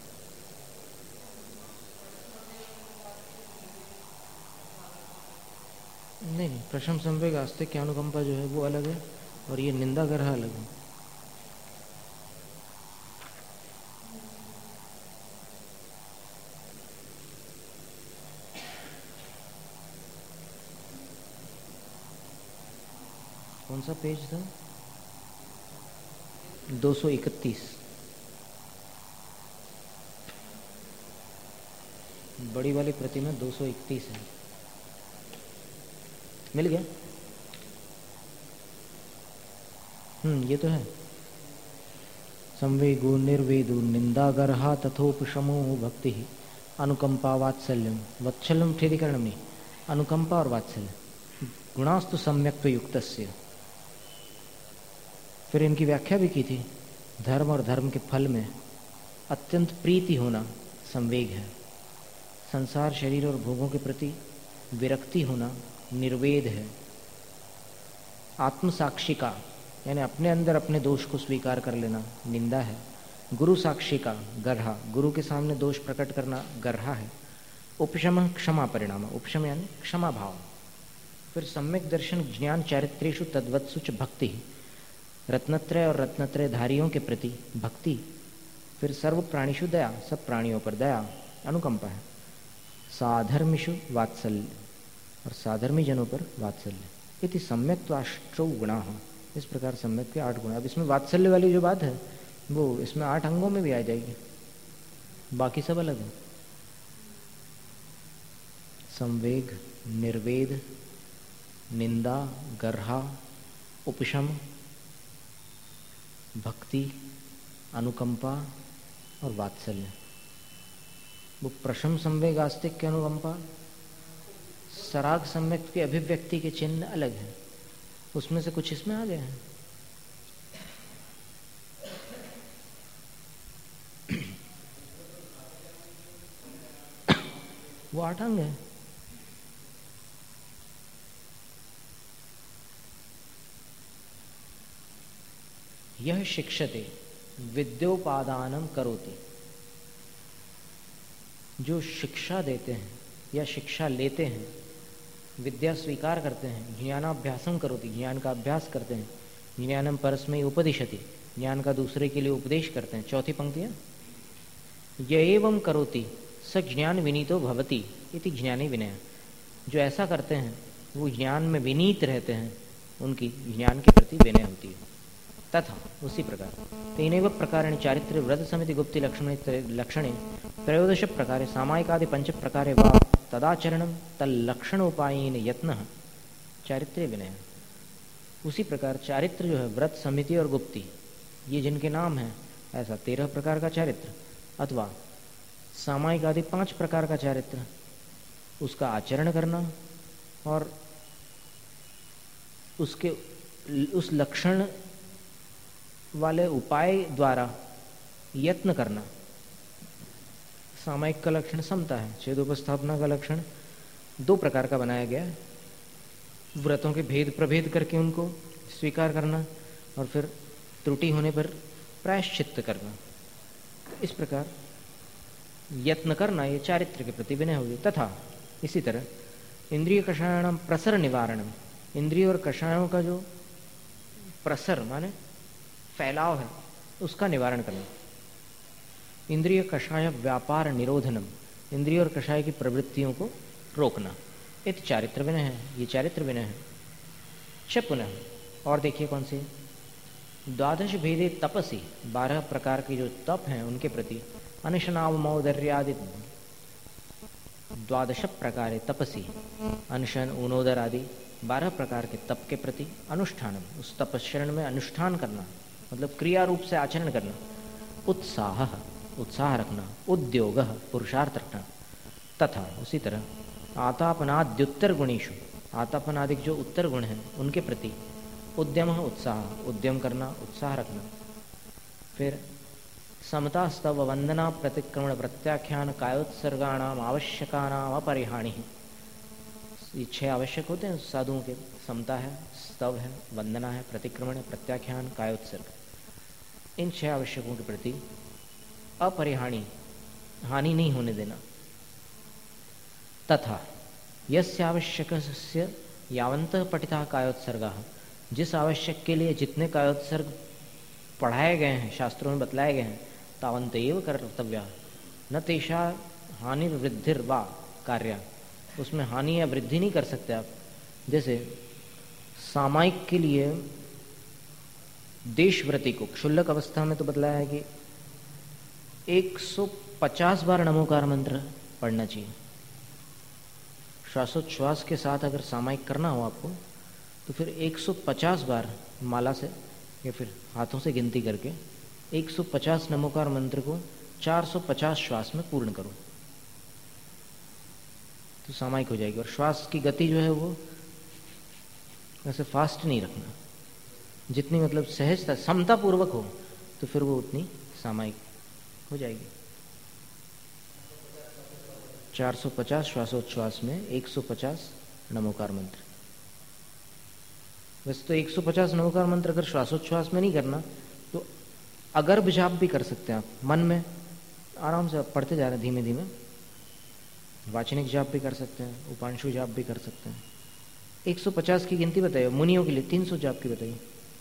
नहीं नहीं, प्रशम संवेग आस्तिक की अनुकंपा जो है वो अलग है, और ये निंदा ग्रह अलग है। कौन सा पेज था? दो सौ इकतीस। बड़ी वाली प्रति में दो सौ इकतीस है। मिल गया? हम्म ये तो है। संवेगो निर्वेदो निंदागर्हा तथोपशमो भक्ति अनुकंपा वात्सल्यम वत्सल्यम ठेरीकरण में अनुकंपा और वात्सल्य गुणास्तु सम्यक्त्व युक्तस्य। फिर इनकी व्याख्या भी की थी। धर्म और धर्म के फल में अत्यंत प्रीति होना संवेग है। संसार शरीर और भोगों के प्रति विरक्ति होना निर्वेद है। आत्मसाक्षी का यानी अपने अंदर अपने दोष को स्वीकार कर लेना निंदा है। गुरु साक्षी का गर्हा, गुरु के सामने दोष प्रकट करना गर्हा है। उपशम क्षमा परिणाम, उपशम यानी क्षमा भाव। फिर सम्यक दर्शन ज्ञान चारित्रेषु तद्वत्सु च भक्ति, रत्नत्रय और रत्नत्रय धारियों के प्रति भक्ति। फिर सर्व प्राणिषु दया, सब प्राणियों पर दया अनुकंपा है। साधर्मिषु वात्सल्य और साधर्मी जनों पर वात्सल्य। इति सम्यक्त्वाष्टौ गुणाः, इस प्रकार सम्यक के आठ गुण। अब इसमें वात्सल्य वाली जो बात है वो इसमें आठ अंगों में भी आ जाएगी, बाकी सब अलग है। संवेग, निर्वेद, निंदा, गर्हा, उपशम, भक्ति, अनुकंपा और वात्सल्य। वो प्रशम संवेग आस्तिक की अनुकंपा, सराग सम्यक की अभिव्यक्ति के चिन्ह अलग है। उसमें से कुछ इसमें आ गए हैं। वो आठ अंग है। यह शिक्षते विद्योपादानम करोति, जो शिक्षा देते हैं या शिक्षा लेते हैं, विद्या स्वीकार करते हैं, ज्ञानाभ्यासम करोति, ज्ञान का अभ्यास करते हैं, ज्ञानम परस्मै उपदिशति, ज्ञान का दूसरे के लिए उपदेश करते हैं। चौथी पंक्तियां, य एवं करोति स ज्ञान विनीतो भवति इति ज्ञानी विनय, जो ऐसा करते हैं वो ज्ञान में विनीत रहते हैं, उनकी ज्ञान के प्रति विनय होती है। तथा उसी प्रकार तेनैव प्रकारेण चारित्र्य व्रत समिति गुप्ति लक्षणे लक्षणे त्रयोदश प्रकारे सामायिकादि पंच प्रकारे वा तदाचरणम तल्लक्षण उपायेन यत्नः चारित्र्य विनय। उसी प्रकार चारित्र जो है, व्रत समिति और गुप्ति, ये जिनके नाम हैं, ऐसा तेरह प्रकार का चारित्र अथवा सामायिक आदि पांच प्रकार का चारित्र, उसका आचरण करना और उसके उस लक्षण वाले उपाय द्वारा यत्न करना। सामायिक का लक्षण समता है, छेदोपस्थापना का लक्षण दो प्रकार का बनाया गया है, व्रतों के भेद प्रभेद करके उनको स्वीकार करना और फिर त्रुटि होने पर प्रायश्चित्त करना। तो इस प्रकार यत्न करना, ये चारित्र के प्रति विनय होगी। तथा इसी तरह इंद्रिय कषायणाम प्रसर निवारणम, इंद्रिय और कषायों का जो प्रसर माने फैलाव है, उसका निवारण करना। इंद्रिय कषाय व्यापार निरोधनम, इंद्रिय और कषाय की प्रवृत्तियों को रोकना। इत चारित्र विनय है, ये चारित्र विनय है। च पुनः, और देखिए कौन सी, द्वादश भेदे तपसी, बारह प्रकार के जो तप हैं उनके प्रति, अनशनावमौदर्यादि द्वादश प्रकारे तपसी, अनशन उनोदर आदि बारह प्रकार के तप के प्रति अनुष्ठानम, उस तपस्रण में अनुष्ठान करना, मतलब क्रिया रूप से आचरण करना। उत्साह, उत्साह रखना। उद्योग, पुरुषार्थ रखना। तथा उसी तरह आतापनाद्युत्तर गुणेषु, आतापनादिक जो उत्तर गुण हैं उनके प्रति उद्यम, उत्साह, उद्यम करना, उत्साह रखना। फिर समता स्तव वंदना प्रतिक्रमण प्रत्याख्यान कायोत्सर्गाणाम आवश्यकानाम अपरिहाणि, ये छह आवश्यक होते हैं साधुओं के। समता है, स्तव है, वंदना है, प्रतिक्रमण है, प्रत्याख्यान, कायोत्सर्ग। इन छह आवश्यकों के प्रति अपरिहाणी, हानि नहीं होने देना। तथा यस्य आवश्यकस्य यावन्तः पठितः कायोत्सर्गः, जिस आवश्यक के लिए जितने कायोत्सर्ग पढ़ाए गए हैं, शास्त्रों में बतलाए गए हैं, तावन्त एव कर्तव्या न तेषा हानि वृद्धिर्वा कार्या, उसमें हानि या वृद्धि नहीं कर सकते आप। जैसे सामायिक के लिए देशव्रति को क्षुल्लक अवस्था में तो बतलाया है कि एक सौ पचास बार नमोकार मंत्र पढ़ना चाहिए। श्वासोच्छ्वास के साथ अगर सामायिक करना हो आपको तो फिर एक सौ पचास बार माला से या फिर हाथों से गिनती करके एक सौ पचास नमोकार मंत्र को चार सौ पचास श्वास में पूर्ण करो तो सामायिक हो जाएगी। और श्वास की गति जो है वो वैसे फास्ट नहीं रखना, जितनी मतलब सहजता समता पूर्वक हो तो फिर वो उतनी सामायिक हो जाएगी। चार सौ पचास श्वासोच्छ्वास में एक सौ पचास नमोकार मंत्र। वैसे तो एक सौ पचास नमोकार मंत्र अगर श्वासोच्छ्वास में नहीं करना तो अगर्भ जाप भी कर सकते हैं आप, मन में आराम से पढ़ते जा रहे हैं धीमे धीमे। वाचनिक जाप भी कर सकते हैं, उपांशु जाप भी कर सकते हैं। एक सौ पचास की गिनती बताइए, मुनियों के लिए तीन सौ जाप की बताइए।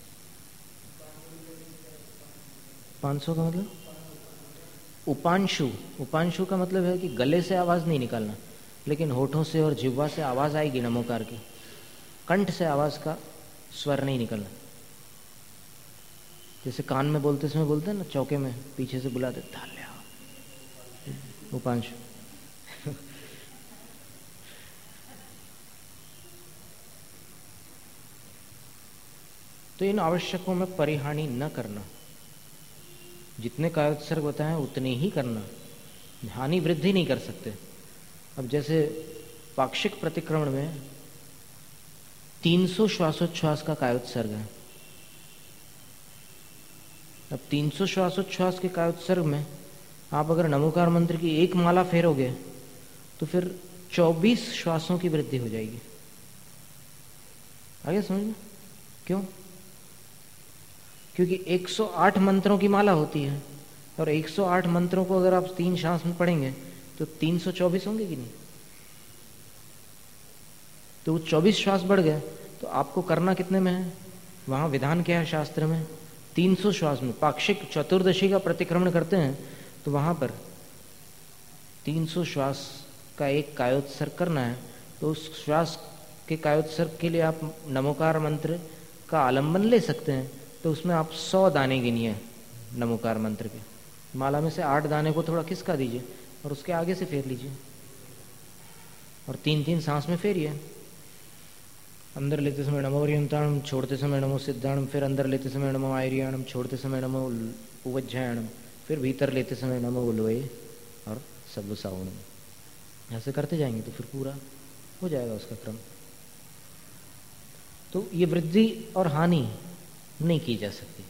पाँच सौ का मतलब उपांशु, उपांशु का मतलब है कि गले से आवाज नहीं निकालना, लेकिन होठों से और जिह्वा से आवाज आएगी नमोकार की, कंठ से आवाज का स्वर नहीं निकलना। जैसे कान में बोलते समय बोलते हैं ना, चौके में पीछे से बुलाते धाल्या, उपांशु। तो इन आवश्यकों में परिहानि न करना, जितने कायोत्सर्ग होता है उतने ही करना, हानि वृद्धि नहीं कर सकते। अब जैसे पाक्षिक प्रतिक्रमण में तीन सौ श्वासोच्छ्वास का कायोत्सर्ग है। अब तीन सौ श्वासोच्छ्वास के कायोत्सर्ग में आप अगर नमोकार मंत्र की एक माला फेरोगे तो फिर चौबीस श्वासों की वृद्धि हो जाएगी। आगे समझ में? क्यों? क्योंकि एक सौ आठ मंत्रों की माला होती है और एक सौ आठ मंत्रों को अगर आप तीन श्वास में पढ़ेंगे तो तीन सौ चौबीस होंगे कि नहीं? तो वो चौबीस श्वास बढ़ गए तो आपको करना कितने में है? वहां विधान क्या है शास्त्र में? तीन सौ श्वास में। पाक्षिक चतुर्दशी का प्रतिक्रमण करते हैं तो वहां पर तीन सौ श्वास का एक कायोत्सर्ग करना है। तो उस श्वास के कायोत्सर्ग के लिए आप नमोकार मंत्र का आलंबन ले सकते हैं। तो उसमें आप सौ दाने गिनिए नमोकार मंत्र के। माला में से आठ दाने को थोड़ा खिसका दीजिए और उसके आगे से फेर लीजिए और तीन तीन सांस में फेरिए। अंदर लेते समय नमो ओरियंताणम, छोड़ते समय नमो सिद्धाणम, फिर अंदर लेते समय नमो आयरियाणम, छोड़ते समय नमो उवज्जायणम, फिर भीतर लेते समय नमो उल्वये और सब सावणम। ऐसे करते जाएंगे तो फिर पूरा हो जाएगा उसका क्रम। तो ये वृद्धि और हानि नहीं की जा सकती।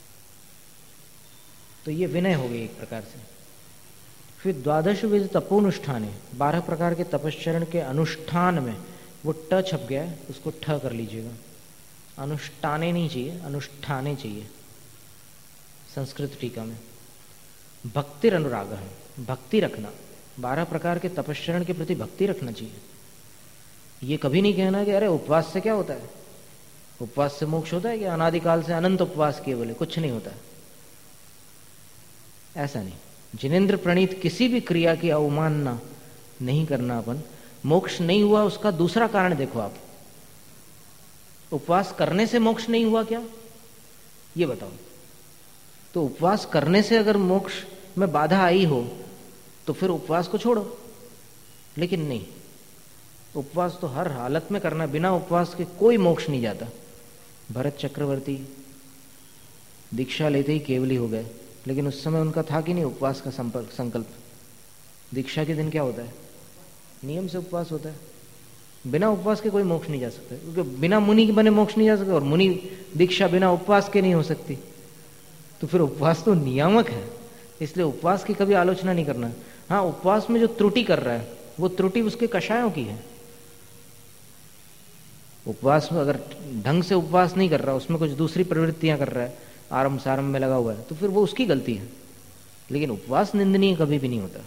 तो ये विनय हो गई एक प्रकार से। फिर द्वादश विध तपोनुष्ठाने, बारह प्रकार के तपश्चरण के अनुष्ठान में वो ट छप गया है, उसको ठ कर लीजिएगा। अनुष्ठाने नहीं चाहिए, अनुष्ठाने चाहिए संस्कृत टीका में। भक्तिर अनुराग है, भक्ति रखना। बारह प्रकार के तपश्चरण के प्रति भक्ति रखना चाहिए। ये कभी नहीं कहना कि अरे उपवास से क्या होता है, उपवास से मोक्ष होता है कि अनादिकाल से अनंत उपवास किए बोले कुछ नहीं होता है, ऐसा नहीं। जिनेन्द्र प्रणीत किसी भी क्रिया की अवमानना नहीं करना। अपन मोक्ष नहीं हुआ उसका दूसरा कारण देखो आप। उपवास करने से मोक्ष नहीं हुआ क्या, ये बताओ। तो उपवास करने से अगर मोक्ष में बाधा आई हो तो फिर उपवास को छोड़ो, लेकिन नहीं, उपवास तो हर हालत में करना। बिना उपवास के कोई मोक्ष नहीं जाता। भरत चक्रवर्ती दीक्षा लेते ही केवली हो गए, लेकिन उस समय उनका था कि नहीं उपवास का संपर्क संकल्प। दीक्षा के दिन क्या होता है? नियम से उपवास होता है। बिना उपवास के कोई मोक्ष नहीं जा सकता, क्योंकि बिना मुनि के बने मोक्ष नहीं जा सकता और मुनि दीक्षा बिना उपवास के नहीं हो सकती। तो फिर उपवास तो नियामक है, इसलिए उपवास की कभी आलोचना नहीं करना। हाँ, उपवास में जो त्रुटि कर रहा है वो त्रुटि उसके कषायों की है। उपवास में अगर ढंग से उपवास नहीं कर रहा, उसमें कुछ दूसरी प्रवृत्तियां कर रहा है, आरंभ सारंभ में लगा हुआ है, तो फिर वो उसकी गलती है। लेकिन उपवास निंदनीय कभी भी नहीं होता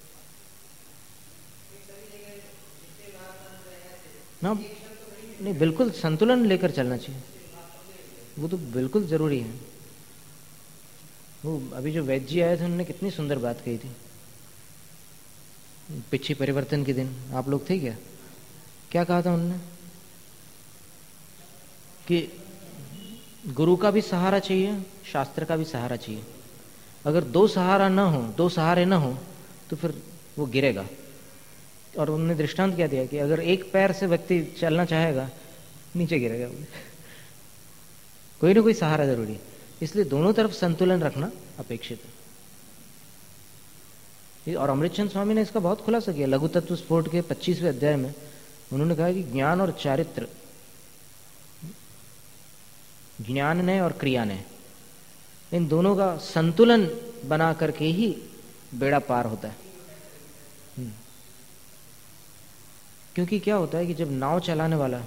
ना। नहीं, बिल्कुल संतुलन लेकर चलना चाहिए, वो तो बिल्कुल जरूरी है। वो अभी जो वैद्य जी आए थे उन्होंने कितनी सुंदर बात कही थी पिछी परिवर्तन के दिन। आप लोग थे क्या? क्या कहा था उन्होंने कि गुरु का भी सहारा चाहिए, शास्त्र का भी सहारा चाहिए। अगर दो सहारा ना हो, दो सहारे ना हो तो फिर वो गिरेगा। और उन्होंने दृष्टांत क्या दिया कि अगर एक पैर से व्यक्ति चलना चाहेगा नीचे गिरेगा। कोई ना कोई सहारा जरूरी है, इसलिए दोनों तरफ संतुलन रखना अपेक्षित है। और अमृतचंद स्वामी ने इसका बहुत खुलासा किया लघु तत्व स्फोट के पच्चीसवें अध्याय में। उन्होंने कहा कि ज्ञान और चारित्र, ज्ञान ने और क्रिया ने, इन दोनों का संतुलन बना करके ही बेड़ा पार होता है। क्योंकि क्या होता है कि जब नाव चलाने वाला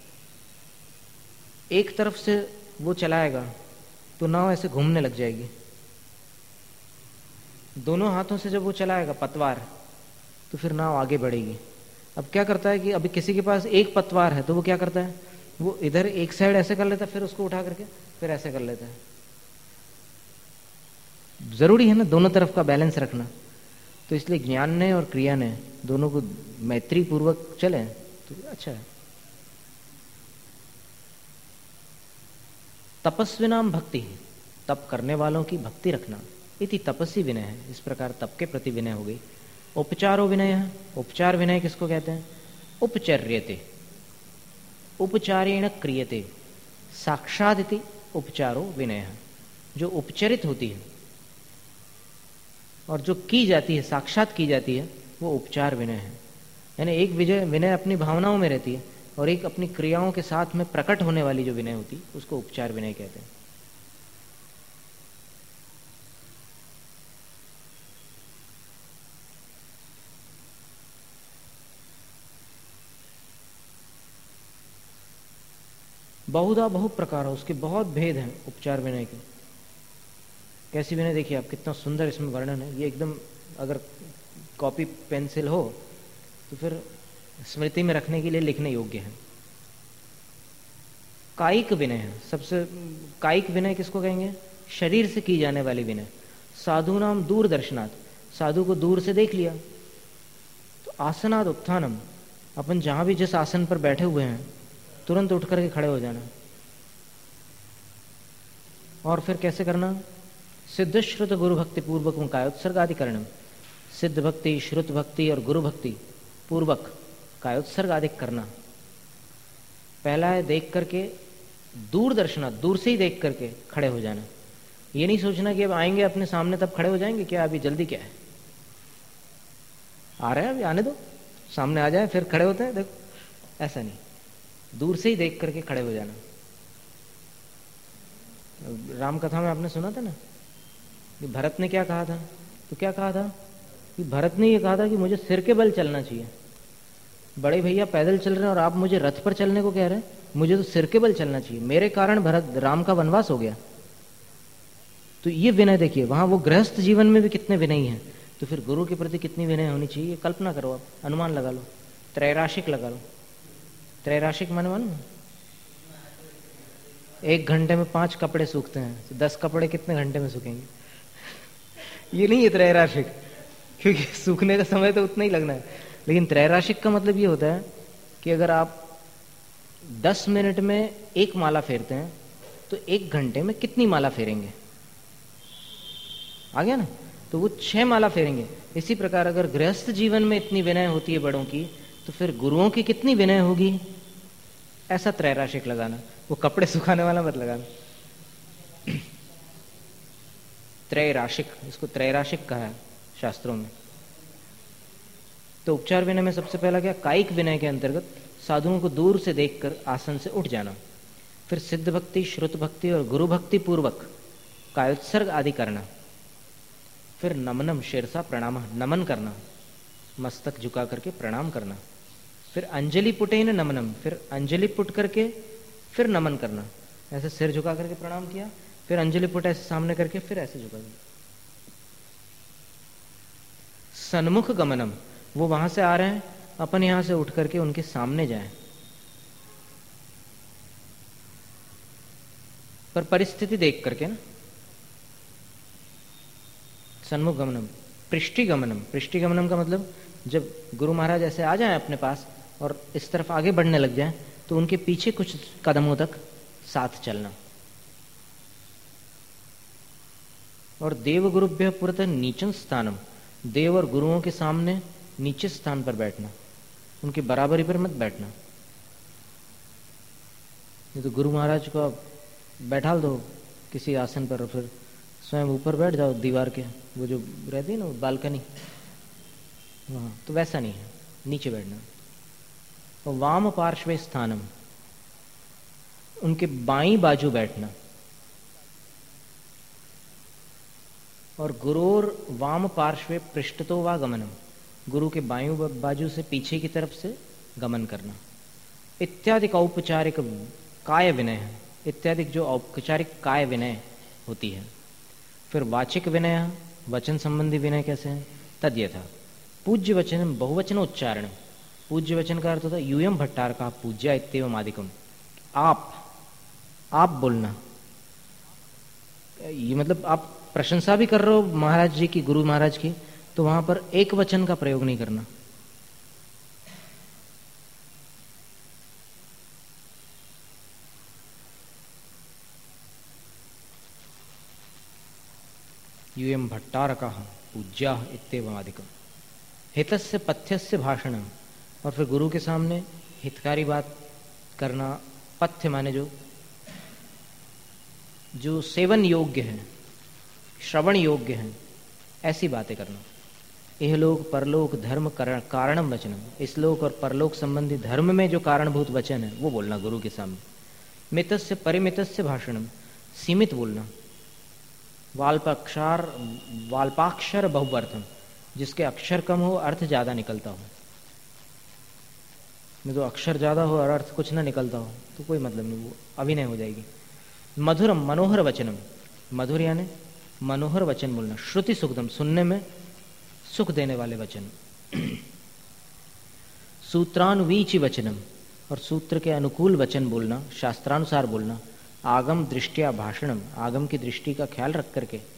एक तरफ से वो चलाएगा तो नाव ऐसे घूमने लग जाएगी। दोनों हाथों से जब वो चलाएगा पतवार तो फिर नाव आगे बढ़ेगी। अब क्या करता है कि अभी किसी के पास एक पतवार है तो वो क्या करता है, वो इधर एक साइड ऐसे कर लेता है, फिर उसको उठा करके फिर ऐसे कर लेता है। जरूरी है ना दोनों तरफ का बैलेंस रखना। तो इसलिए ज्ञान ने और क्रिया ने दोनों को मैत्री पूर्वक चले तो अच्छा है। तपस्विनाम भक्ति, तप करने वालों की भक्ति रखना। इति तपस्वी विनय है, इस प्रकार तप के प्रति विनय हो गई। उपचारो विनय है, उपचार विनय किसको कहते हैं? उपचर्यते, उपचारेण क्रियते, साक्षादिति उपचारो विनय है। जो उपचरित होती है और जो की जाती है, साक्षात की जाती है, वो उपचार विनय है। यानी एक विजय विनय अपनी भावनाओं में रहती है, और एक अपनी क्रियाओं के साथ में प्रकट होने वाली जो विनय होती उसको उपचार विनय कहते हैं। बहुधा बहु प्रकार, उसके बहुत भेद हैं उपचार विनय के। कैसी विनय देखिए आप, कितना सुंदर इसमें वर्णन है। ये एकदम अगर कॉपी पेंसिल हो तो फिर स्मृति में रखने के लिए लिखने योग्य है। कायिक विनय है सबसे। कायिक विनय किसको कहेंगे? शरीर से की जाने वाली विनय। साधु नाम दूर दर्शनात्, साधु को दूर से देख लिया। तो आसनाद उत्थानम, अपन जहां भी जिस आसन पर बैठे हुए हैं तुरंत उठ करके खड़े हो जाना। और फिर कैसे करना? सिद्ध श्रुत गुरु भक्ति पूर्वक कायोत्सर्ग आदि करणम। सिद्ध भक्ति, श्रुत भक्ति और गुरु भक्ति पूर्वक कायोत्सर्ग आदि करना। पहला है देख करके दूर दर्शना, दूर से ही देख करके खड़े हो जाना। ये नहीं सोचना कि अब आएंगे अपने सामने तब खड़े हो जाएंगे, क्या अभी जल्दी क्या है, आ रहे हैं अभी आने दो, सामने आ जाए फिर खड़े होते हैं। देखो ऐसा नहीं, दूर से ही देख करके खड़े हो जाना। राम कथा में आपने सुना था ना कि भरत ने क्या कहा था? तो क्या कहा था कि भरत ने ये कहा था कि मुझे सिर के बल चलना चाहिए। बड़े भैया पैदल चल रहे हैं और आप मुझे रथ पर चलने को कह रहे हैं, मुझे तो सिर के बल चलना चाहिए, मेरे कारण भरत राम का वनवास हो गया। तो ये विनय देखिए, वहां वो गृहस्थ जीवन में भी कितने विनयी हैं, तो फिर गुरु के प्रति कितनी विनय होनी चाहिए। कल्पना करो आप, अनुमान लगा लो, त्रैराशिक लगा लो। त्रैराशिक माने मालूम? एक घंटे में पांच कपड़े सूखते हैं, तो दस कपड़े कितने घंटे में सूखेंगे? ये नहीं है त्रैराशिक, क्योंकि सूखने का समय तो उतना ही लगना है। लेकिन त्रैराशिक का मतलब ये होता है कि अगर आप दस मिनट में एक माला फेरते हैं तो एक घंटे में कितनी माला फेरेंगे? आ गया ना? तो वो छह माला फेरेंगे। इसी प्रकार अगर गृहस्थ जीवन में इतनी विनय होती है बड़ों की, तो फिर गुरुओं की कितनी विनय होगी? ऐसा त्रैराशिक लगाना, वो कपड़े सुखाने वाला मत लगाना। त्रैराशिक, इसको त्रैराशिक कहा है शास्त्रों में। तो उपचार विनय में सबसे पहला क्या? कायिक विनय के अंतर्गत साधुओं को दूर से देखकर आसन से उठ जाना। फिर सिद्ध भक्ति, श्रुत भक्ति और गुरु भक्ति पूर्वक कायोत्सर्ग आदि करना। फिर नमनम, शिरसा प्रणाम, नमन करना, मस्तक झुका करके प्रणाम करना। फिर अंजलि पुटेन नमनम, फिर अंजलि पुट करके फिर नमन करना। ऐसे सिर झुका करके प्रणाम किया, फिर अंजलि पुट ऐसे सामने करके फिर ऐसे झुका दिया। सन्मुख गमनम, वो वहां से आ रहे हैं, अपन यहां से उठ करके उनके सामने जाएं, पर परिस्थिति देख करके ना। सन्मुख गमनम। पृष्ठि गमनम, पृष्ठि गमनम का मतलब जब गुरु महाराज ऐसे आ जाएं अपने पास और इस तरफ आगे बढ़ने लग जाएं तो उनके पीछे कुछ कदमों तक साथ चलना। और देव गुरुभ्य पुरतः नीचम स्थानम, देव और गुरुओं के सामने नीचे स्थान पर बैठना, उनकी बराबरी पर मत बैठना। ये तो गुरु महाराज को आप बैठा दो किसी आसन पर और फिर स्वयं ऊपर बैठ जाओ दीवार के, वो जो रहती है ना बालकनी, वहां तो वैसा नहीं है, नीचे बैठना। और वाम पार्श्वे स्थानम, उनके बाईं बाजू बैठना। और गुरोर वाम पार्श्वे पृष्ठतो वा गमनम, गुरु के बाईं बाजू से पीछे की तरफ से गमन करना। इत्यादि का औपचारिक काय विनय है, इत्यादि जो औपचारिक काय विनय होती है। फिर वाचिक विनय, वचन संबंधी विनय कैसे है? तद यथा पूज्य वचन बहुवचन उच्चारण। पूज्य वचन का अर्थ होता है यूयम भट्टार का पूज्या इत्येवम आदिकम, आप आप बोलना। ये मतलब आप प्रशंसा भी कर रहे हो महाराज जी की, गुरु महाराज की, तो वहां पर एक वचन का प्रयोग नहीं करना। यूयम भट्टारका पूज्या इत्येवम आदिकम। हितस्य पथ्यस्य भाषणम, और फिर गुरु के सामने हितकारी बात करना। पथ्य माने जो जो सेवन योग्य है, श्रवण योग्य है, ऐसी बातें करना। इहलोक परलोक धर्म कारणम वचनम, इस लोक और परलोक संबंधी धर्म में जो कारणभूत वचन है वो बोलना गुरु के सामने। मितस्य परिमितस्य भाषणम, सीमित बोलना। वाल्पाक्षर वाल्पाक्षर बहुअर्थम, जिसके अक्षर कम हो अर्थ ज्यादा निकलता हो। नहीं तो अक्षर ज्यादा हो और अर्थ कुछ ना निकलता हो तो कोई मतलब नहीं, वो अभिनय हो जाएगी। मधुरम मनोहर वचनम, मधुर यानी मनोहर वचन बोलना। श्रुति सुखदम, सुनने में सुख देने वाले वचन। सूत्रानुवीचि वचनम, और सूत्र के अनुकूल वचन बोलना, शास्त्रानुसार बोलना। आगम दृष्टिया भाषणम, आगम की दृष्टि का ख्याल रख करके